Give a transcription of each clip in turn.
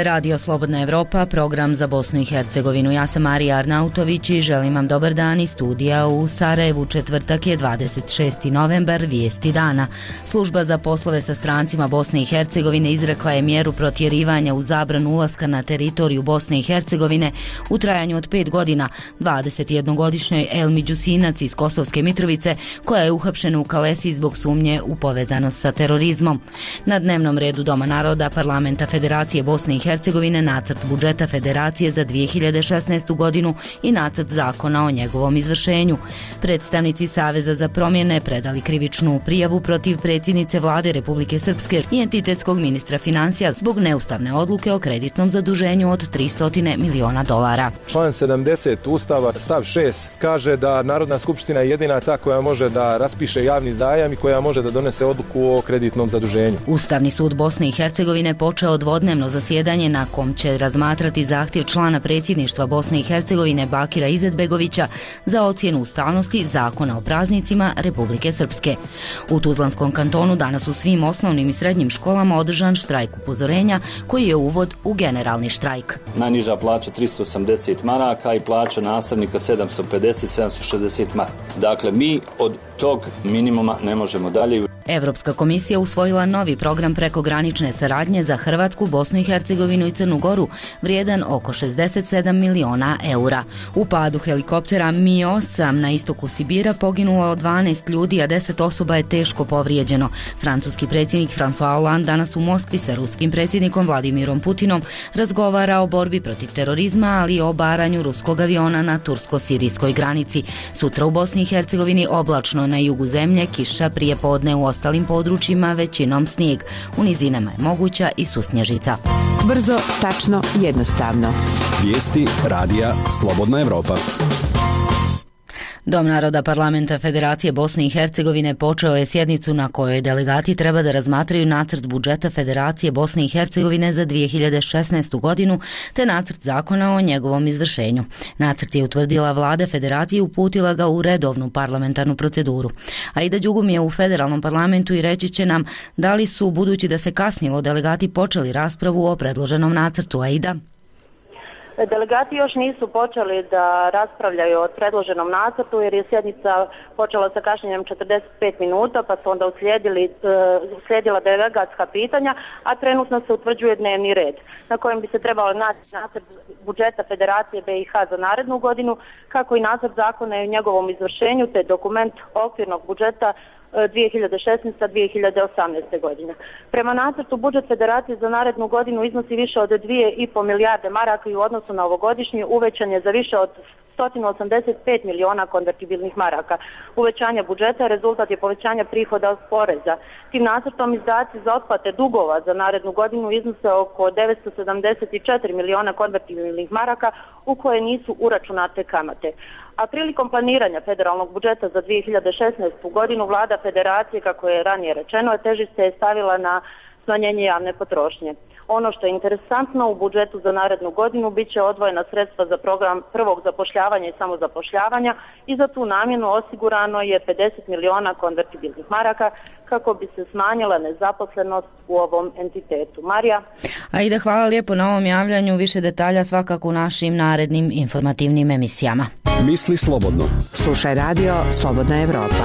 je Radio Slobodna Evropa, program za Bosnu i Hercegovinu. Ja sam Marija Arnautović i želim vam dobar dan iz studija u Sarajevu. Četvrtak je 26. novembar, vijesti dana. Služba za poslove sa strancima Bosne i Hercegovine izrekla je mjeru protjerivanja u zabranu ulaska na teritoriju Bosne i Hercegovine u trajanju od 5 godina 21-godišnjoj Elmi Đusinac iz Kosovske Mitrovice, koja je uhapšena u Kalesi zbog sumnje u povezanost sa terorizmom. Na dnevnom redu Doma naroda Parlamenta Federacije Bosne i Hercegovine nacrt budžeta Federacije za 2016. godinu i nacrt zakona o njegovom izvršenju. Predstavnici Saveza za promjene predali krivičnu prijavu protiv predsjednice vlade Republike Srpske i entitetskog ministra financija zbog neustavne odluke o kreditnom zaduženju od $300 miliona. Član 70 Ustava stav 6 kaže da Narodna skupština je jedina ta koja može da raspiše javni zajam i koja može da donese odluku o kreditnom zaduženju. Ustavni sud Bosne i Hercegovine počeo dvodnevno zasjedanje na kom će razmatrati zahtjev člana predsjedništva Bosne i Hercegovine Bakira Izetbegovića za ocjenu ustavnosti zakona o praznicima Republike Srpske. U Tuzlanskom kantonu danas u svim osnovnim i srednjim školama održan štrajk upozorenja koji je uvod u generalni štrajk. Najniža plaća 380 maraka i plaća nastavnika 750-760 maraka. Dakle, mi od tog minimuma ne možemo dalje. Evropska komisija usvojila novi program prekogranične saradnje za Hrvatsku, Bosnu i Hercegovinu i Crnu Goru, vrijedan oko 67 miliona eura. U padu helikoptera Mi-8 na istoku Sibira poginulo 12 ljudi, a 10 osoba je teško povrijeđeno. Francuski predsjednik François Hollande danas u Moskvi sa ruskim predsjednikom Vladimirom Putinom razgovara o borbi protiv terorizma, ali i o obaranju ruskog aviona na tursko-sirijskoj granici. Sutra u Bosni i Hercegovini oblačno, na jugu zemlje kiša, prije podne u ostalim područjima većinom snijeg. U nizinama je moguća i susnježica. Brzo, tačno, jednostavno. Vijesti radija Slobodna Evropa. Dom naroda Parlamenta Federacije Bosne i Hercegovine počeo je sjednicu na kojoj delegati treba da razmatraju nacrt budžeta Federacije Bosne i Hercegovine za 2016. godinu te nacrt zakona o njegovom izvršenju. Nacrt je utvrdila vlada Federacije i uputila ga u redovnu parlamentarnu proceduru. Aida Đugum je u federalnom parlamentu i reći će nam da li su, budući da se kasnilo, delegati počeli raspravu o predloženom nacrtu. Aida? Delegati još nisu počeli da raspravljaju o predloženom nacrtu jer je sjednica počela sa kašnjenjem 45 minuta pa su onda uslijedila delegatska pitanja, a trenutno se utvrđuje dnevni red na kojem bi se trebalo naći nacrt budžeta Federacije BiH za narednu godinu, kako i nacrt zakona o njegovom izvršenju te dokument okvirnog budžeta 2016-2018. godine. Prema nacrtu budžet Federacije za narednu godinu iznosi više od 2,5 milijarde maraka i u odnosu na ovogodišnji uvećan je za više od 185 miliona konvertibilnih maraka. Uvećanje budžeta rezultat je povećanja prihoda od poreza. Tim nacrtom izdaci za otplate dugova za narednu godinu iznose oko 974 miliona konvertibilnih maraka u koje nisu uračunate kamate. A prilikom planiranja federalnog budžeta za 2016. godinu vlada Federacije, kako je ranije rečeno, težište je stavila na smanjenje javne potrošnje. Ono što je interesantno, u budžetu za narednu godinu bit će odvojena sredstva za program prvog zapošljavanja i samozapošljavanja i za tu namjenu osigurano je 50 miliona konvertibilnih maraka kako bi se smanjila nezaposlenost u ovom entitetu. Marija? Aida, hvala lijepo na ovom javljanju. Više detalja svakako u našim narednim informativnim emisijama. Misli slobodno. Slušaj radio Slobodna Evropa.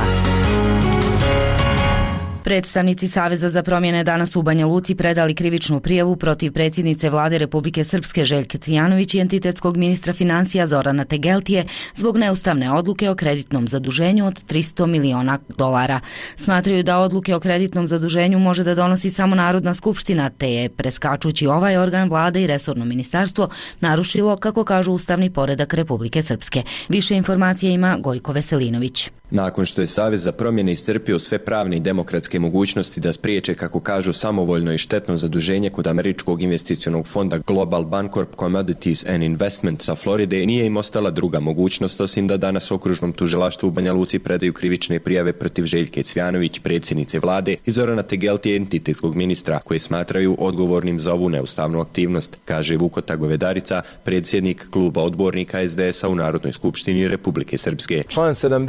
Predstavnici Saveza za promjene danas u Banja Luci predali krivičnu prijavu protiv predsjednice vlade Republike Srpske Željke Cvijanović i entitetskog ministra financija Zorana Tegeltije zbog neustavne odluke o kreditnom zaduženju od $300 miliona. Smatraju da odluke o kreditnom zaduženju može da donosi samo Narodna skupština, te je, preskačući ovaj organ, vlada i resorno ministarstvo narušilo, kako kažu, ustavni poredak Republike Srpske. Više informacije ima Gojko Veselinović. Nakon što je Savez za promjene iscrpio sve pravne i demokratske mogućnosti da spriječe, kako kažu, samovoljno i štetno zaduženje kod američkog investicionog fonda Global Bancorp Commodities and Investment sa Floride, nije im ostala druga mogućnost osim da danas okružnom tužilaštvu u Banja Luci predaju krivične prijave protiv Željke Cvijanović, predsjednice vlade, i Zorana Tegeltije, entitetskog ministra, koje smatraju odgovornim za ovu neustavnu aktivnost, kaže Vukota Govedarica, predsjednik kluba odbornika SDS-a u Narodnoj skupštini Republike Srpske. Član 70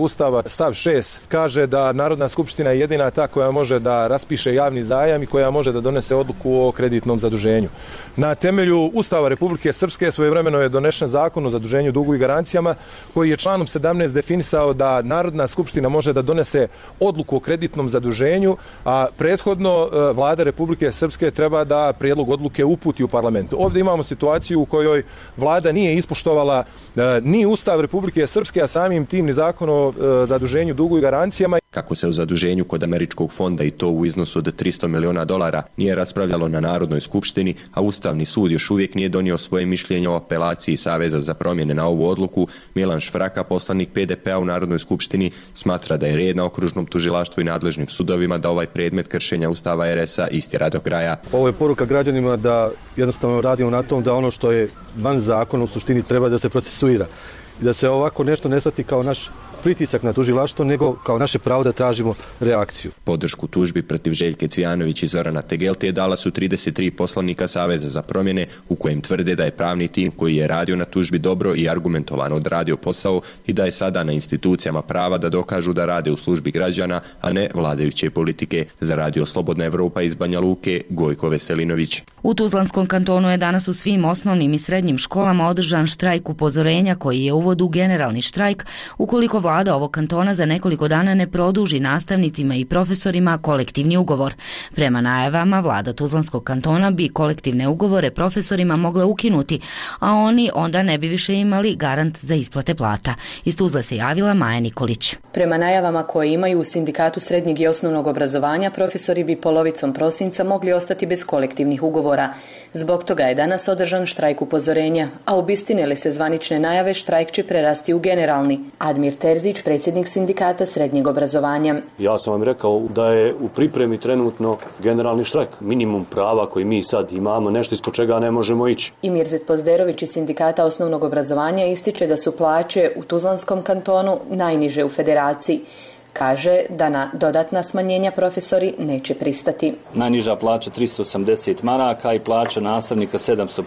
Ustava stav 6 kaže da Narodna skupština je jedina ta koja može da raspiše javni zajam i koja može da donese odluku o kreditnom zaduženju. Na temelju Ustava Republike Srpske svojevremeno je donesen Zakon o zaduženju, dugu i garancijama koji je članom 17 definisao da Narodna skupština može da donese odluku o kreditnom zaduženju, a prethodno Vlada Republike Srpske treba da prijedlog odluke uputi u parlament. Ovdje imamo situaciju u kojoj Vlada nije ispoštovala ni Ustav Republike Srpske, a samim tim ni Zakon o zaduženju, dugu i garancijama. Kako se u zaduženju kod Američkog fonda i to u iznosu od $300 miliona nije raspravljalo na Narodnoj skupštini, a Ustavni sud još uvijek nije donio svoje mišljenje o apelaciji Saveza za promjene na ovu odluku, Milan Švraka, poslanik PDP-a u Narodnoj skupštini, smatra da je red na okružnom tužilaštvu i nadležnim sudovima da ovaj predmet kršenja Ustava RS-a istjera do kraja. Ovo je poruka građanima da jednostavno radimo na tom da ono što je van zakona u suštini treba da se procesuira i da se ovako nešto ne shvati kao naš pritisak na tužilaštvo, nego kao naše pravo da tražimo reakciju. Podršku tužbi protiv Željke Cvijanović i Zorana Tegelte dala su 33 poslanika Saveza za promjene, u kojem tvrde da je pravni tim koji je radio na tužbi dobro i argumentovano odradio posao i da je sada na institucijama prava da dokažu da rade u službi građana, a ne vladajuće politike. Za Radio Slobodna Evropa iz Banja Luke, Gojko Veselinović. U Tuzlanskom kantonu je danas u svim osnovnim i srednjim školama održan štrajk upozorenja koji je uvod u generalni štrajk ukoliko Vlada ovog kantona za nekoliko dana ne produži nastavnicima i profesorima kolektivni ugovor. Prema najavama, Vlada Tuzlanskog kantona bi kolektivne ugovore profesorima mogla ukinuti, a oni onda ne bi više imali garant za isplate plata. Iz Tuzle se javila Maja Nikolić. Prema najavama koje imaju u Sindikatu srednjeg i osnovnog obrazovanja, profesori bi polovicom prosinca mogli ostati bez kolektivnih ugovora. Zbog toga je danas održan štrajk upozorenja, a obistine li se zvanične najave, štrajk će prerasti u generalni. Admir Terzić, predsjednik Sindikata srednjeg obrazovanja. Ja sam vam rekao da je u pripremi trenutno generalni štrajk. Minimum prava koji mi sad imamo, nešto ispod čega ne možemo ići. I Mirzet Pozderović iz Sindikata osnovnog obrazovanja ističe da su plaće u Tuzlanskom kantonu najniže u federaciji. Kaže da na dodatna smanjenja profesori neće pristati. Najniža plaća 380 maraka i plaća nastavnika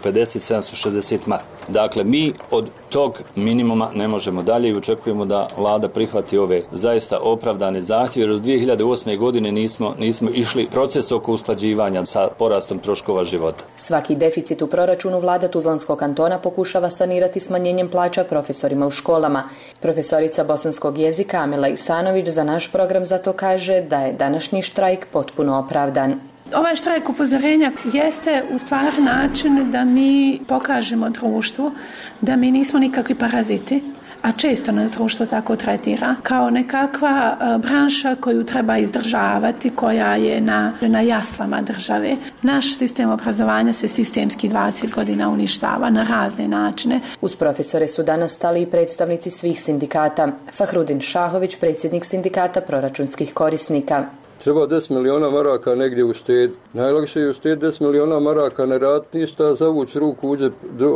750-760 maraka. Dakle, mi od tog minimuma ne možemo dalje i očekujemo da Vlada prihvati ove zaista opravdane zahtjeve, jer od 2008. godine nismo išli proces oko usklađivanja sa porastom troškova života. Svaki deficit u proračunu Vlada Tuzlanskog kantona pokušava sanirati smanjenjem plaća profesorima u školama. Profesorica bosanskog jezika Amila Isanović za naš program zato kaže da je današnji štrajk potpuno opravdan. Ovaj štrajk upozorenja jeste u stvari način da mi pokažemo društvu da mi nismo nikakvi paraziti, a često nas društvo tako tretira, kao nekakva branša koju treba izdržavati, koja je na jaslama države. Naš sistem obrazovanja se sistemski 20 godina uništava na razne načine. Uz profesore su danas stali i predstavnici svih sindikata. Fahrudin Šahović, predsjednik Sindikata proračunskih korisnika. Treba 10 miliona maraka negdje uštediti. Najlakše je uštediti 10 miliona maraka, ne raditi ništa, zavući ruku uđe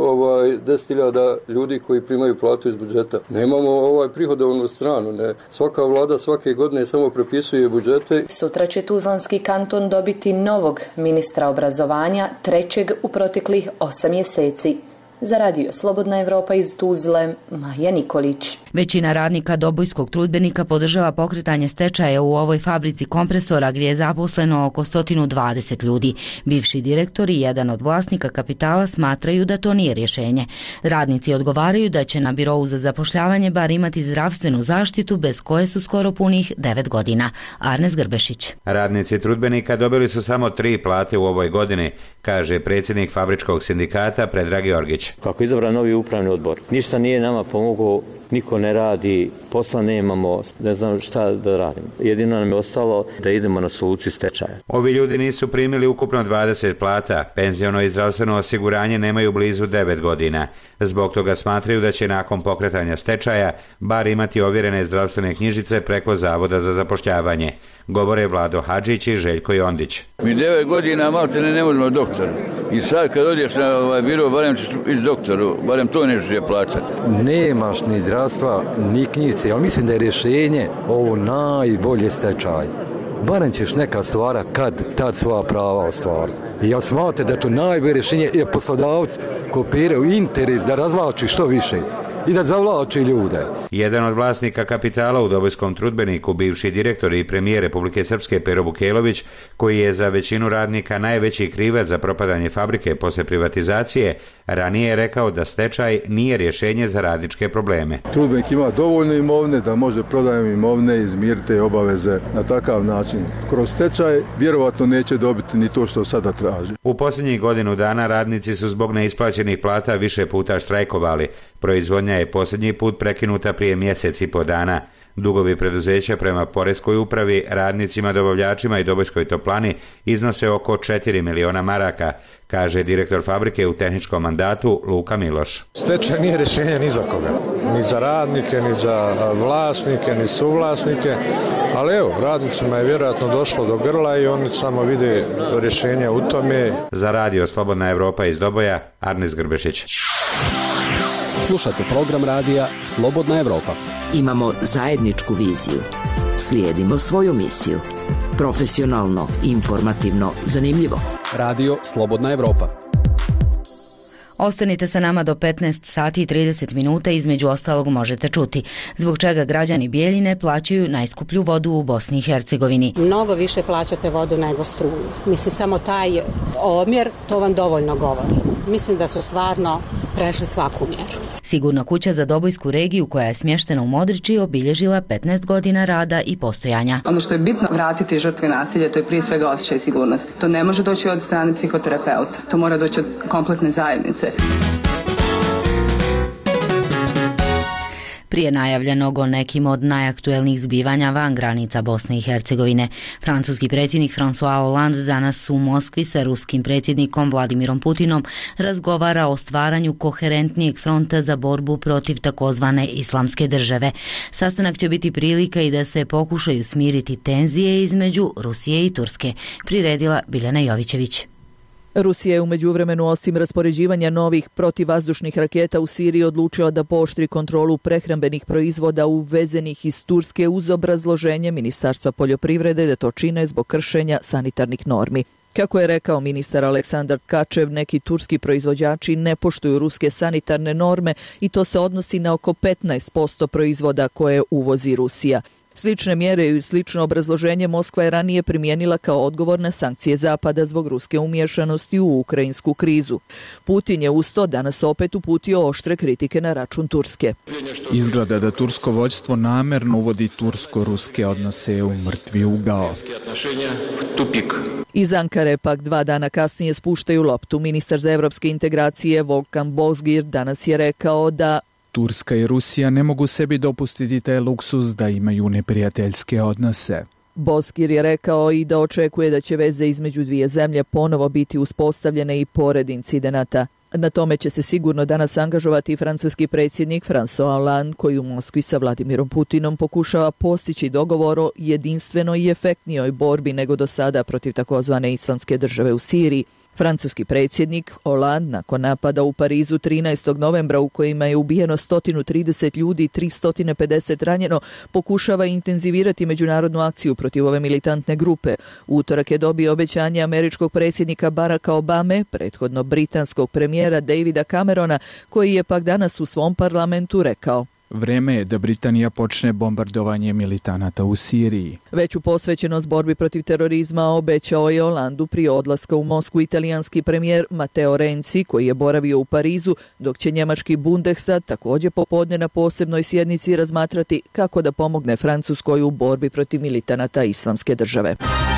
10.000 ljudi koji primaju platu iz budžeta. Nemamo prihodovnu stranu. Ne. Svaka vlada svake godine samo prepisuje budžete. Sutra će Tuzlanski kanton dobiti novog ministra obrazovanja, trećeg u proteklih 8 mjeseci. Za Radio Slobodna Evropa iz Tuzle, Maja Nikolić. Većina radnika Dobojskog trudbenika podržava pokretanje stečaja u ovoj fabrici kompresora gdje je zaposleno oko 120 ljudi. Bivši direktor i jedan od vlasnika kapitala smatraju da to nije rješenje. Radnici odgovaraju da će na birovu za zapošljavanje bar imati zdravstvenu zaštitu bez koje su skoro punih 9 godina. Arnes Grbešić. Radnici trudbenika dobili su samo 3 plate u ovoj godini, kaže predsjednik fabričkog sindikata Predrag Jorgić. Kako je izabran novi upravni odbor, ništa nije nama pomogao, niko ne radi, posla nemamo, ne znam šta da radimo. Jedino nam je ostalo da idemo na soluciju stečaja. Ovi ljudi nisu primili ukupno 20 plata, penziono i zdravstveno osiguranje nemaju blizu 9 godina. Zbog toga smatraju da će nakon pokretanja stečaja bar imati ovjerene zdravstvene knjižice preko Zavoda za zapošljavanje. Govore Vlado Hadžić i Željko Jondić. Mi 9 godina malte ne možemo doktoru. I sad kad odješ na biro, barem ćeš ići doktoru, barem to neće plaćati. Nemaš ni zdravstva, ni knjižice, ali mislim da je rješenje ovo najbolje stečaj. Barem ćeš neka stvara kad tad svoja prava ostvariti. I ja smatram da je to najbolje rješenje, jer poslodavci kopiraju interes da razvlači što više. i da zavlači ljude. Jedan od vlasnika kapitala u Dobojskom trudbeniku, bivši direktor i premijer Republike Srpske Pero Bukelović, koji je za većinu radnika najveći krivac za propadanje fabrike posle privatizacije, ranije je rekao da stečaj nije rješenje za radničke probleme. Trudbenik ima dovoljno imovine da može prodajem imovine izmiriti obaveze na takav način. Kroz stečaj vjerovatno neće dobiti ni to što sada traži. U posljednjih godinu dana radnici su zbog neisplaćenih plata više puta štrajkovali. Proizvodnja je posljednji put prekinuta prije mjesec i po dana. Dugovi preduzeća prema Poreskoj upravi, radnicima, dobavljačima i Dobojskoj toplani iznose oko 4 miliona maraka, kaže direktor fabrike u tehničkom mandatu Luka Miloš. Stečaj nije rješenje ni za koga, ni za radnike, ni za vlasnike, ni suvlasnike, ali evo, radnicima je vjerojatno došlo do grla i oni samo vide rješenja u tome. Za radio Slobodna Evropa iz Doboja, Arnis Grbešić. Slušajte program radija Slobodna Evropa. Imamo zajedničku viziju. Slijedimo svoju misiju. Profesionalno, informativno, zanimljivo. Radio Slobodna Evropa. Ostanite sa nama do 15 sati i 30 minuta, između ostalog možete čuti zbog čega građani Bijeljine plaćaju najskuplju vodu u Bosni i Hercegovini. Mnogo više plaćate vodu nego struju. Mislim, samo taj omjer, to vam dovoljno govori. Mislim da su stvarno prešli svaku mjeru. Sigurna kuća za Dobojsku regiju, koja je smještena u Modriči, obilježila 15 godina rada i postojanja. Ono što je bitno vratiti žrtve nasilja, to je prije svega osjećaj sigurnosti. To ne može doći od strane psihoterapeuta, to mora doći od kompletne zajednice. Prije najavljenog o nekim od najaktuelnijih zbivanja van granica Bosne i Hercegovine, francuski predsjednik François Hollande danas u Moskvi sa ruskim predsjednikom Vladimirom Putinom razgovara o stvaranju koherentnijeg fronta za borbu protiv takozvane islamske države. Sastanak će biti prilika i da se pokušaju smiriti tenzije između Rusije i Turske, priredila Biljana Jovićević. Rusija je u međuvremenu, osim raspoređivanja novih protivvazdušnih raketa u Siriji, odlučila da pooštri kontrolu prehrambenih proizvoda uvezenih iz Turske uz obrazloženje Ministarstva poljoprivrede da to čine zbog kršenja sanitarnih normi. Kako je rekao ministar Aleksandar Tkačev, neki turski proizvođači ne poštuju ruske sanitarne norme i to se odnosi na oko 15% proizvoda koje uvozi Rusija. Slične mjere i slično obrazloženje Moskva je ranije primijenila kao odgovor na sankcije Zapada zbog ruske umiješanosti u ukrajinsku krizu. Putin je uz to danas opet uputio oštre kritike na račun Turske. Izgleda da tursko vođstvo namerno uvodi tursko-ruske odnose u mrtvi ugao. Iz Ankare pak 2 dana kasnije spuštaju loptu. Ministar za evropske integracije Volkan Bozgir danas je rekao da Turska i Rusija ne mogu sebi dopustiti taj luksuz da imaju neprijateljske odnose. Bozgir je rekao i da očekuje da će veze između dvije zemlje ponovo biti uspostavljene i pored incidenata. Na tome će se sigurno danas angažovati i francuski predsjednik François Hollande, koji u Moskvi sa Vladimirom Putinom pokušava postići dogovor o jedinstvenoj i efektnijoj borbi nego do sada protiv takozvane islamske države u Siriji. Francuski predsjednik Hollande nakon napada u Parizu 13. novembra u kojima je ubijeno 130 ljudi i 350 ranjeno, pokušava intenzivirati međunarodnu akciju protiv ove militantne grupe. Utorak je dobio obećanje američkog predsjednika Baracka Obame, prethodno britanskog premijera Davida Camerona, koji je pak danas u svom parlamentu rekao: Vreme je da Britanija počne bombardovanje militanata u Siriji. Veću posvećenost borbi protiv terorizma obećao je Hollandu prije odlaska u Moskvu italijanski premijer Matteo Renzi, koji je boravio u Parizu, dok će njemački Bundestag također popodne na posebnoj sjednici razmatrati kako da pomogne Francuskoj u borbi protiv militanata islamske države.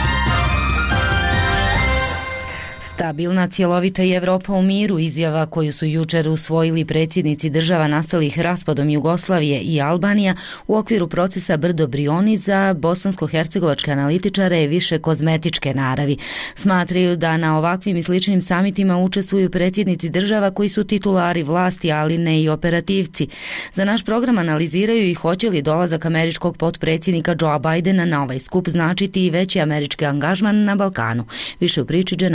Stabilna, cjelovita i Evropa u miru, izjava koju su jučer usvojili predsjednici država nastalih raspadom Jugoslavije i Albanija u okviru procesa Brdo-Brioni, za bosansko-hercegovačke analitičare je više kozmetičke naravi. Smatraju da na ovakvim i sličnim samitima učestvuju predsjednici država koji su titulari vlasti, ali ne i operativci. Za naš program analiziraju i hoće li dolazak američkog potpredsjednika Joea Bidena na ovaj skup značiti i veći američki angažman na Balkanu. Više u priči Dženane Karabeđ.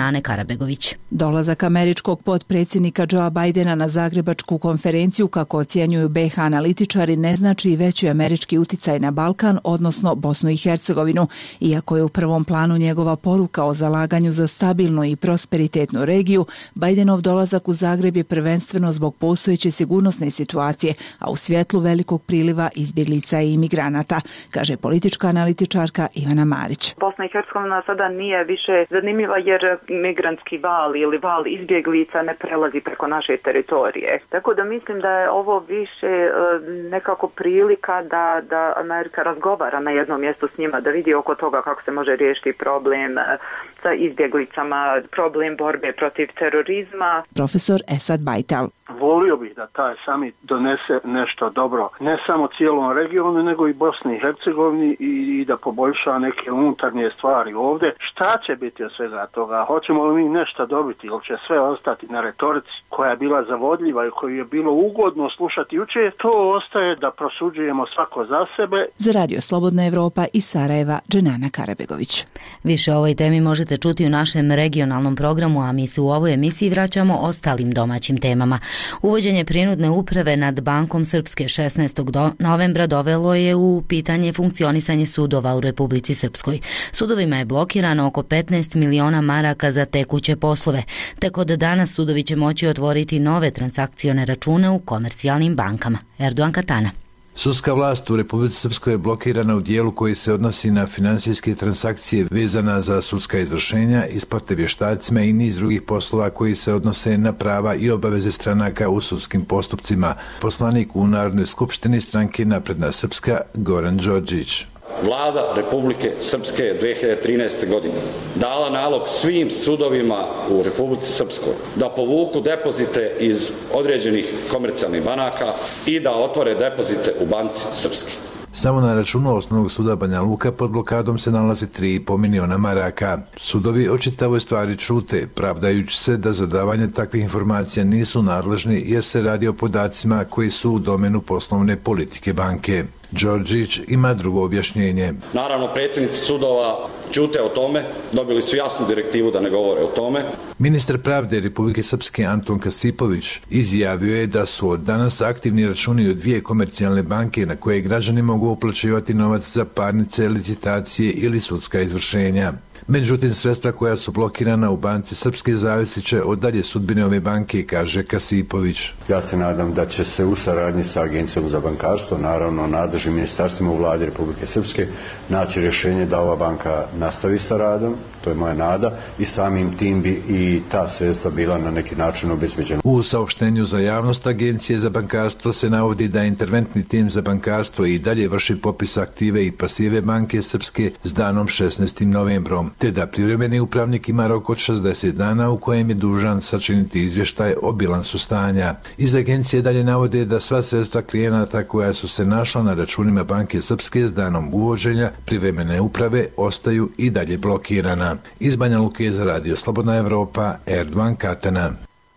Karabegović. Dolazak američkog potpredsjednika Joea Bidena na zagrebačku konferenciju, kako ocjenjuju BiH analitičari, ne znači i veći američki uticaj na Balkan, odnosno Bosnu i Hercegovinu, iako je u prvom planu njegova poruka o zalaganju za stabilnu i prosperitetnu regiju. Bidenov dolazak u Zagreb je prvenstveno zbog postojeće sigurnosne situacije, a u svjetlu velikog priliva izbjeglica i imigranata, kaže politička analitičarka Ivana Marić. Bosna i Hercegovina sada nije više zanimljiva jer migrantski val ili val izbjeglica ne prelazi preko naše teritorije. Tako da mislim da je ovo više nekako prilika da Amerika razgovara na jednom mjestu s njima, da vidi oko toga kako se može riješiti problem sa izbjeglicama, problem borbe protiv terorizma. Profesor Esad Bajtal. Volio bih da taj summit donese nešto dobro, ne samo cijelom regionu, nego i Bosni i Hercegovini i da poboljša neke unutarnje stvari ovdje. Šta će biti od svega toga? Hoćemo li mi nešto dobiti ili će sve ostati na retorici koja je bila zavodljiva i koju je bilo ugodno slušati jučer? To ostaje da prosuđujemo svako za sebe. Za Radio Slobodna Evropa iz Sarajeva, Dženana Karabegović. Više o ovoj temi možete čuti u našem regionalnom programu, a mi se u ovoj emisiji vraćamo ostalim domaćim temama. Uvođenje prinudne uprave nad Bankom Srpske 16. novembra dovelo je u pitanje funkcionisanje sudova u Republici Srpskoj. Sudovima je blokirano oko 15 miliona maraka za tekuće poslove. Tek od danas sudovi će moći otvoriti nove transakcione račune u komercijalnim bankama. Erdogan Katana. Sudska vlast u Republici Srpskoj je blokirana u dijelu koji se odnosi na finansijske transakcije vezana za sudska izvršenja, isplate vještacima i niz drugih poslova koji se odnose na prava i obaveze stranaka u sudskim postupcima. Poslanik u Narodnoj skupštini stranke Napredna Srpska Goran Đorđić. Vlada Republike Srpske 2013. godine dala nalog svim sudovima u Republici Srpskoj da povuku depozite iz određenih komercijalnih banaka i da otvore depozite u Banci Srpske. Samo na računu Osnovnog suda Banja Luka pod blokadom se nalazi 3,5 miliona maraka. Sudovi o čitavoj stvari ćute, pravdajući se da za davanje takvih informacija nisu nadležni jer se radi o podacima koji su u domenu poslovne politike banke. Đorđić ima drugo objašnjenje. Naravno, predsjednici sudova ćute o tome, dobili su jasnu direktivu da ne govore o tome. Ministar pravde Republike Srpske Anton Kasipović izjavio je da su od danas aktivni računi od 2 komercijalne banke na koje građani mogu uplaćivati novac za parnice, licitacije ili sudska izvršenja. Međutim, sredstva koja su blokirana u Banci Srpske zavisit će od dalje sudbine ove banke, kaže Kasipović. Ja se nadam da će se u saradnji sa Agencijom za bankarstvo, naravno nadležnim ministarstvima u vladi Republike Srpske, naći rješenje da ova banka nastavi sa radom, to je moja nada, i samim tim bi i ta sredstva bila na neki način obezbeđena. U saopštenju za javnost Agencije za bankarstvo se navodi da interventni tim za bankarstvo i dalje vrši popis aktive i pasive Banke Srpske s danom 16. novembrom, te da privremeni upravnik ima rok od 60 dana u kojem je dužan sačiniti izvještaj o bilansu stanja. Iz agencije dalje navode da sva sredstva klijenata koja su se našla na računima Banke Srpske s danom uvođenja privremene uprave ostaju i dalje blokirana. Iz Banja Luke za Radio Slobodna Evropa, Erdogan Katana.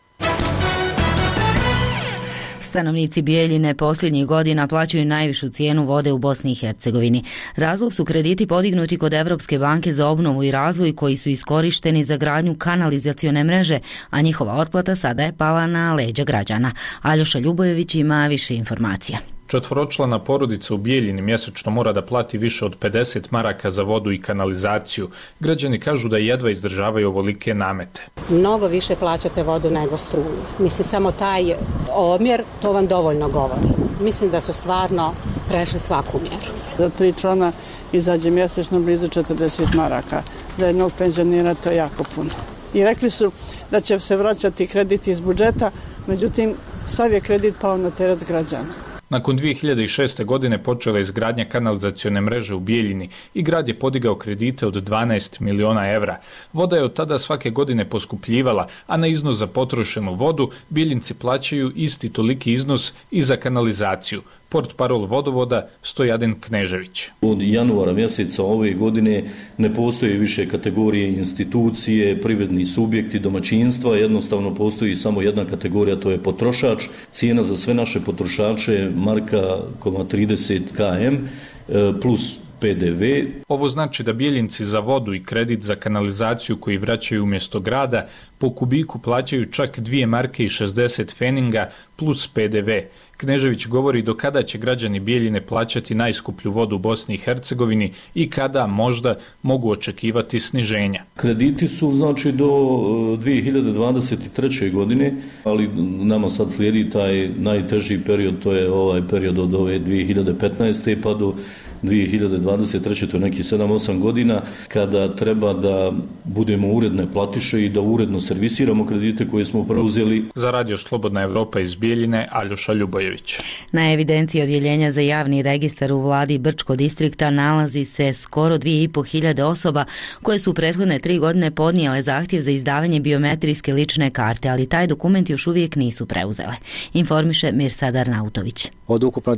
Stanovnici Bijeljine posljednjih godina plaćaju najvišu cijenu vode u Bosni i Hercegovini. Razlog su krediti podignuti kod Evropske banke za obnovu i razvoj koji su iskorišteni za gradnju kanalizacione mreže, a njihova otplata sada je pala na leđa građana. Aljoša Ljubojević ima više informacija. Četvoročlana porodica u Bijeljini mjesečno mora da plati više od 50 maraka za vodu i kanalizaciju. Građani kažu da jedva izdržavaju ovolike namete. Mnogo više plaćate vodu nego struju. Mislim, samo taj omjer, to vam dovoljno govori. Mislim da su stvarno prešli svaku mjeru. Za 3 člana izađe mjesečno blizu 40 maraka. Za jednog penzionera to je jako puno. I rekli su da će se vraćati kredit iz budžeta, međutim, sav je kredit pao na teret građana. Nakon 2006. godine počela je izgradnja kanalizacione mreže u Bijeljini i grad je podigao kredite od 12 miliona evra. Voda je od tada svake godine poskupljivala, a na iznos za potrošenu vodu Bijeljinci plaćaju isti toliki iznos i za kanalizaciju. Portparol vodovoda Stojadin Knežević. Od januara mjeseca ove godine ne postoje više kategorije institucije, privredni subjekti, domaćinstva, jednostavno postoji samo jedna kategorija, to je potrošač. Cijena za sve naše potrošače marka 30 km plus PDV. Ovo znači da Bijeljinci za vodu i kredit za kanalizaciju koji vraćaju umjesto grada po kubiku plaćaju čak 2 marke i 60 feninga plus PDV. Knežević govori do kada će građani Bijeljine plaćati najskuplju vodu u Bosni i Hercegovini i kada možda mogu očekivati sniženja. Krediti su znači do 2023. godine, ali nama sad slijedi taj najteži period, to je ovaj period od ove 2015. pa do 2023. to je neki 7-8 godina kada treba da budemo uredne platiše i da uredno servisiramo kredite koje smo preuzeli. Za Radio Slobodna Evropa iz Bijeljine, Aljoša Ljubojević. Na evidenciji odjeljenja za javni registar u vladi Brčko distrikta nalazi se skoro 2.500 osoba koje su u prethodne 3 godine podnijele zahtjev za izdavanje biometrijske lične karte, ali taj dokument još uvijek nisu preuzele. Informiše Mirsad Arnautović. Od ukupno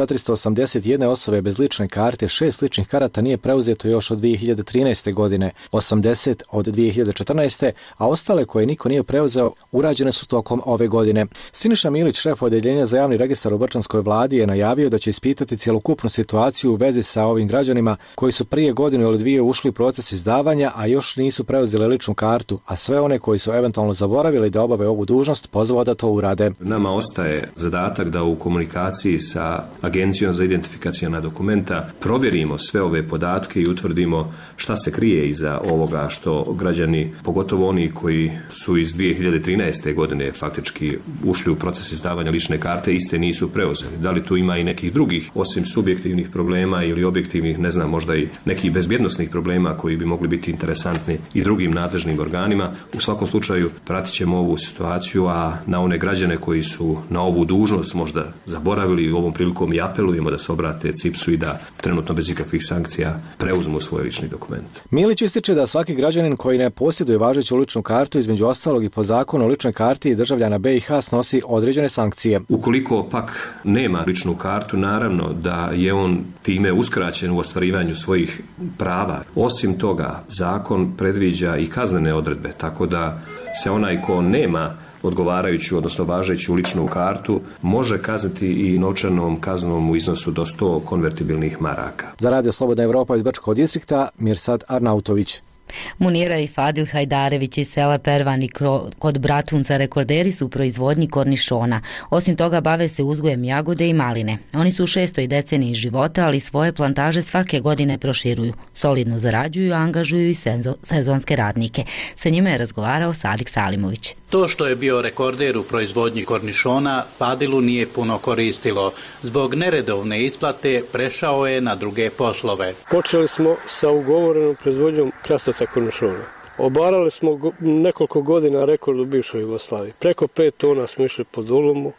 2481 osobe bez lične karte, 6 ličnih karata nije preuzeto još od 2013. godine, 80 od 2014. a ostale koje niko nije preuzeo urađene su tokom ove godine. Siniša Milić, šef odjeljenja za javni registar u Brčanskoj vladi, je najavio da će ispitati cjelokupnu situaciju u vezi sa ovim građanima koji su prije godinu ili dvije ušli u proces izdavanja, a još nisu preuzeli ličnu kartu, a sve one koji su eventualno zaboravili da obave ovu dužnost pozvao da to urade. Nama ostaje zadatak da u komunikaciji sa Agencijom za identifikaciona dokumenta provjerimo sve ove podatke i utvrdimo šta se krije iza ovoga što građani, pogotovo oni koji su iz 2013. godine faktički ušli u proces izdavanja lične karte, iste nisu preuzeli. Da li tu ima i nekih drugih, osim subjektivnih problema ili objektivnih, ne znam, možda i nekih bezbjednosnih problema koji bi mogli biti interesantni i drugim nadležnim organima. U svakom slučaju pratit ćemo ovu situaciju, a na one građane koji su na ovu dužnost možda zaboravili, ovom prilikom i apelujemo da se obrate CIPS-u i da trenutno bez ikakvih sankcija preuzmu svoj lični dokument. Milić ističe da svaki građanin koji ne posjeduje važeću ličnu kartu, između ostalog i po zakonu o ličnoj karti državljana BiH, snosi određene sankcije. Ukoliko pak nema ličnu kartu, naravno da je on time uskraćen u ostvarivanju svojih prava. Osim toga, zakon predviđa i kaznene odredbe, tako da se onaj ko nema odgovarajuću, odnosno važeću ličnu kartu, može kazniti i novčanom kaznom u iznosu do 100 konvertibilnih maraka. Za Radio Slobodna Evropa iz Brčkog distrikta, Mirsad Arnautović. Munira i Fadil Hajdarević iz sela Pervani kod Bratunca rekorderi su u proizvodnji kornišona. Osim toga bave se uzgojem jagode i maline. Oni su u 6. deceniji života, ali svoje plantaže svake godine proširuju. Solidno zarađuju, angažuju i sezonske radnike. Sa njima je razgovarao Sadik Salimović. To što je bio rekorder u proizvodnji kornišona, Fadilu nije puno koristilo. Zbog neredovne isplate prešao je na druge poslove. Počeli smo sa ugovorenom proizvodnjom krastavca kornišona. Obarali smo nekoliko godina rekord u bivšoj Jugoslaviji. Preko 5 tona smo išli po dolumu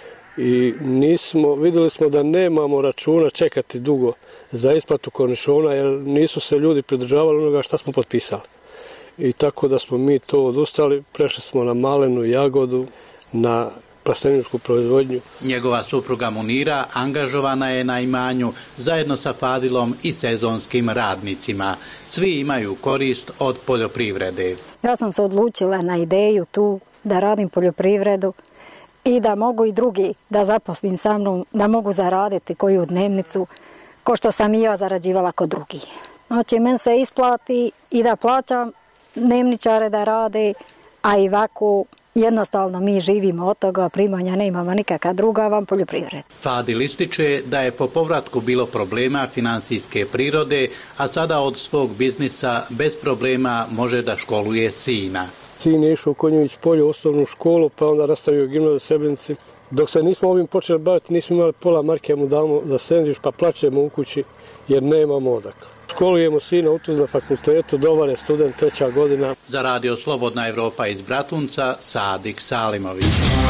i vidjeli smo da nemamo računa čekati dugo za isplatu kornišona, jer nisu se ljudi pridržavali onoga što smo potpisali. I tako da smo mi to odustali, prešli smo na malenu, jagodu, na plasteničku proizvodnju. Njegova supruga Munira angažovana je na imanju zajedno sa Fadilom i sezonskim radnicima. Svi imaju korist od poljoprivrede. Ja sam se odlučila na ideju tu da radim poljoprivredu i da mogu i drugi da zaposlim sa mnom, da mogu zaraditi koju dnevnicu, ko što sam i ja zarađivala kod drugih. Znači, meni se isplati i da plaćam dnevničare da rade, a i ovako jednostavno mi živimo od toga, primanja nemamo nikakva druga van poljoprivreda. Fadil ističe da je po povratku bilo problema financijske prirode, a sada od svog biznisa bez problema može da školuje sina. Sin je išao u Konjević polje u osnovnu školu, pa onda nastavio gimnaziju u Srebrenici. Dok se nismo ovim počeli baviti, nismo imali pola marke, mu damo za sendvič, pa plaćemo u kući jer nemamo odakle. Školujemo sina u Tuz na fakultetu, dobar je student, 3. godina. Za Radio Slobodna Evropa iz Bratunca, Sadik Salimović.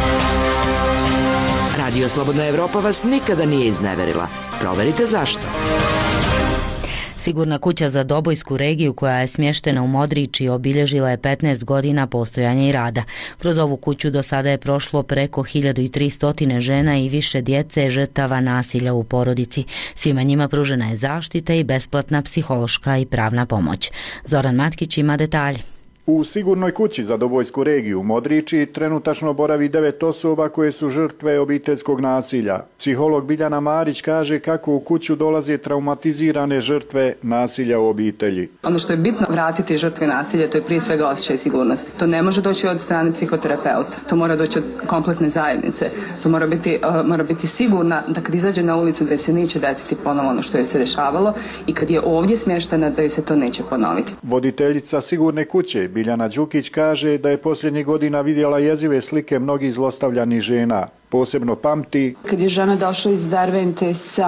Radio Slobodna Evropa vas nikada nije izneverila. Proverite zašto. Sigurna kuća za Dobojsku regiju koja je smještena u Modriči obilježila je 15 godina postojanja i rada. Kroz ovu kuću do sada je prošlo preko 1300 žena i više djece žrtava nasilja u porodici. Svima njima pružena je zaštita i besplatna psihološka i pravna pomoć. Zoran Matkić ima detalje. U sigurnoj kući za Dobojsku regiju u Modriči trenutačno boravi 9 osoba koje su žrtve obiteljskog nasilja. Psiholog Biljana Marić kaže kako u kuću dolaze traumatizirane žrtve nasilja u obitelji. Ono što je bitno vratiti žrtve nasilja, to je prije svega osjećaj sigurnosti. To ne može doći od strane psihoterapeuta, to mora doći od kompletne zajednice. To mora biti sigurna da kad izađe na ulicu da se neće desiti ponovo ono što joj se dešavalo i kad je ovdje smještena da joj se to neće ponoviti. Voditeljica sigurne kuće Biljana Đukić kaže da je posljednjih godina vidjela jezive slike mnogih zlostavljanih žena. Posebno pamti kad je žena došla iz Dervente sa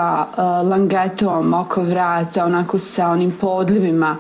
langetom oko vrata, onako sa onim podljivima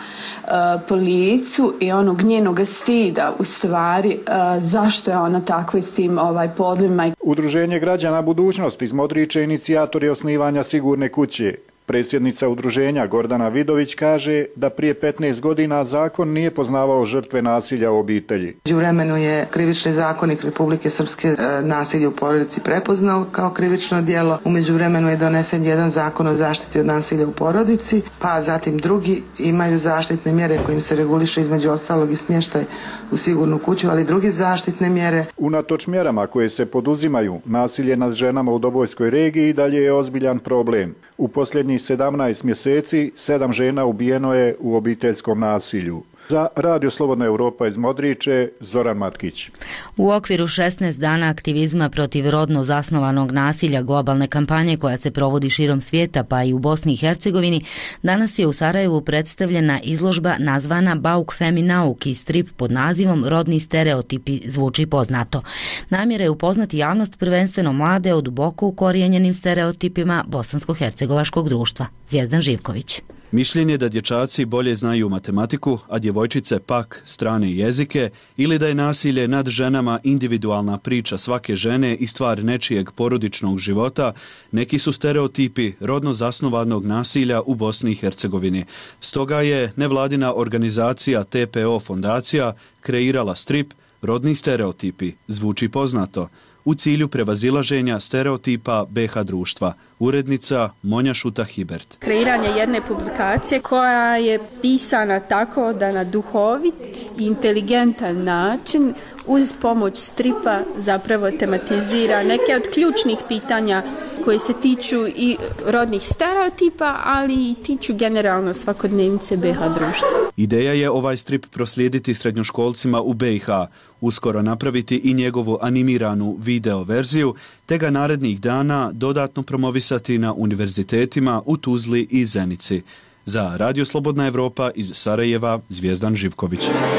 po licu i onog njenog stida u stvari zašto je ona takva s tim podljivima. Udruženje građana Budućnost iz Modriče inicijator je osnivanja sigurne kuće. Predsjednica udruženja Gordana Vidović kaže da prije 15 godina zakon nije poznavao žrtve nasilja u obitelji. U vremenu je krivični zakonik Republike Srpske nasilje u porodici prepoznao kao krivično djelo. U međuvremenu je donesen jedan zakon o zaštiti od nasilja u porodici, pa zatim drugi imaju zaštitne mjere kojim se reguliše između ostalog i smještaj u sigurnu kuću, ali drugi zaštitne mjere. Unatoč mjerama koje se poduzimaju, nasilje nad ženama u Dobojskoj regiji dalje je ozbiljan problem. U posljednjih 17 mjeseci 7 žena ubijeno je u obiteljskom nasilju. Za Radio Slobodna Europa iz Modriče, Zoran Matkić. U okviru 16 dana aktivizma protiv rodno zasnovanog nasilja globalne kampanje koja se provodi širom svijeta pa i u Bosni i Hercegovini, danas je u Sarajevu predstavljena izložba nazvana Bauk Feminauk i strip pod nazivom Rodni stereotipi zvuči poznato. Namjera je upoznati javnost, prvenstveno mlade, o duboko ukorijenjenim stereotipima bosansko-hercegovačkog društva. Zvijezdan Živković. Mišljenje da dječaci bolje znaju matematiku, a djevojčice pak strane jezike, ili da je nasilje nad ženama individualna priča svake žene i stvar nečijeg porodičnog života, neki su stereotipi rodno zasnovanog nasilja u Bosni i Hercegovini. Stoga je nevladina organizacija TPO fondacija kreirala strip Rodni stereotipi zvuči poznato u cilju prevazilaženja stereotipa BiH društva. Urednica Monja Šuta-Hibert. Kreiranje jedne publikacije koja je pisana tako da na duhovit i inteligentan način uz pomoć stripa zapravo tematizira neke od ključnih pitanja koje se tiču i rodnih stereotipa, ali i tiču generalno svakodnevnice BiH društva. Ideja je ovaj strip proslijediti srednjoškolcima u BiH, uskoro napraviti i njegovu animiranu video verziju, te ga narednih dana dodatno promovisati na univerzitetima u Tuzli i Zenici. Za Radio Slobodna Evropa iz Sarajeva, Zvijezdan Živković.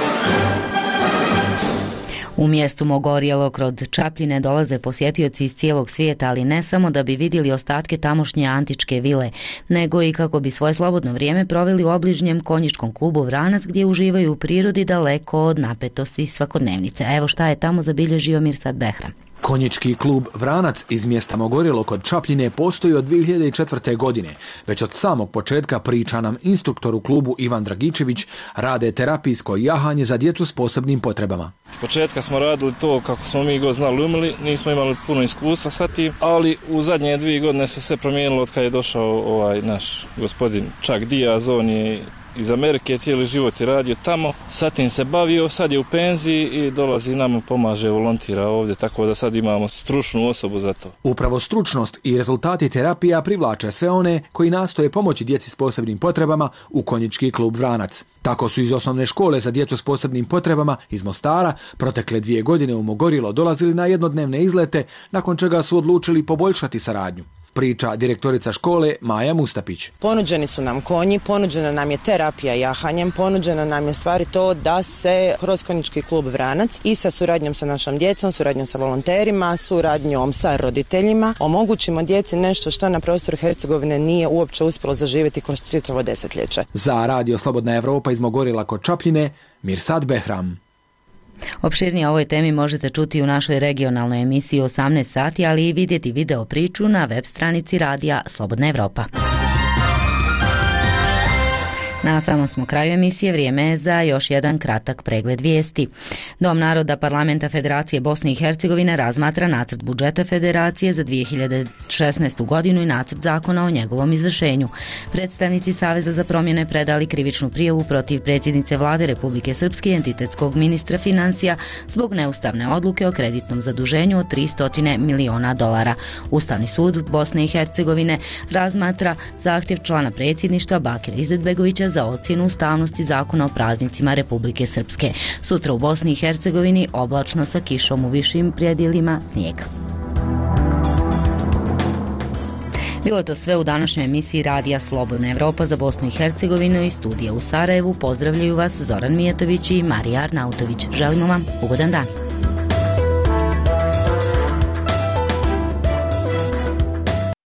U mjestu Mogorjelo kod Čapljine dolaze posjetioci iz cijelog svijeta, ali ne samo da bi vidjeli ostatke tamošnje antičke vile, nego i kako bi svoje slobodno vrijeme proveli u obližnjem konjičkom klubu Vranac, gdje uživaju u prirodi daleko od napetosti svakodnevnice. A evo šta je tamo zabilježio Mirsad Behram. Konjički klub Vranac iz mjesta Mogorjelo kod Čapljine postoji od 2004. godine. Već od samog početka, priča nam instruktor u klubu Ivan Dragičević, rade terapijsko jahanje za djecu s posebnim potrebama. S početka smo radili to kako smo mi go znali umili, nismo imali puno iskustva sa tim, ali u zadnje 2 godine se sve promijenilo od kada je došao ovaj naš gospodin Chuck Diaz, on je iz Amerike, cijeli život je radio tamo, sad tim se bavio, sad je u penziji i dolazi nam, pomaže, volontira ovdje, tako da sad imamo stručnu osobu za to. Upravo stručnost i rezultati terapija privlače sve one koji nastoje pomoći djeci s posebnim potrebama u Konjički klub Vranac. Tako su iz osnovne škole za djecu s posebnim potrebama iz Mostara protekle 2 godine u Mogorjelo dolazili na jednodnevne izlete, nakon čega su odlučili poboljšati saradnju. Priča direktorica škole Maja Mustapić. Ponuđeni su nam konji, ponuđena nam je terapija jahanjem, ponuđena nam je stvari to da se kroz Konjički klub Vranac i sa suradnjom sa našom djecom, suradnjom sa volonterima, suradnjom sa roditeljima omogućimo djeci nešto što na prostoru Hercegovine nije uopće uspjelo zaživjeti kroz čitavo desetljeće. Za Radio Slobodna Evropa iz Mogorjela kod Čapljine, Mirsad Behram. Opširnije o ovoj temi možete čuti u našoj regionalnoj emisiji 18 sati, ali i vidjeti video priču na web stranici Radija Slobodna Evropa. Na samom smo kraju emisije, vrijeme je za još jedan kratak pregled vijesti. Dom naroda Parlamenta Federacije Bosne i Hercegovine razmatra nacrt budžeta Federacije za 2016. godinu i nacrt zakona o njegovom izvršenju. Predstavnici Saveza za promjene predali krivičnu prijavu protiv predsjednice vlade Republike Srpske i entitetskog ministra financija zbog neustavne odluke o kreditnom zaduženju od $300 miliona. Ustavni sud Bosne i Hercegovine razmatra zahtjev člana predsjedništva Bakira Izetbegovića za ocjenu ustavnosti zakona o praznicima Republike Srpske. Sutra u Bosni i Hercegovini oblačno sa kišom u višim predjelima, snijeg. Bilo je to sve u današnjoj emisiji Radija Slobodna Evropa za Bosnu i Hercegovinu i studija u Sarajevu. Pozdravljaju vas Zoran Mijetović i Marija Arnautović. Želimo vam ugodan dan.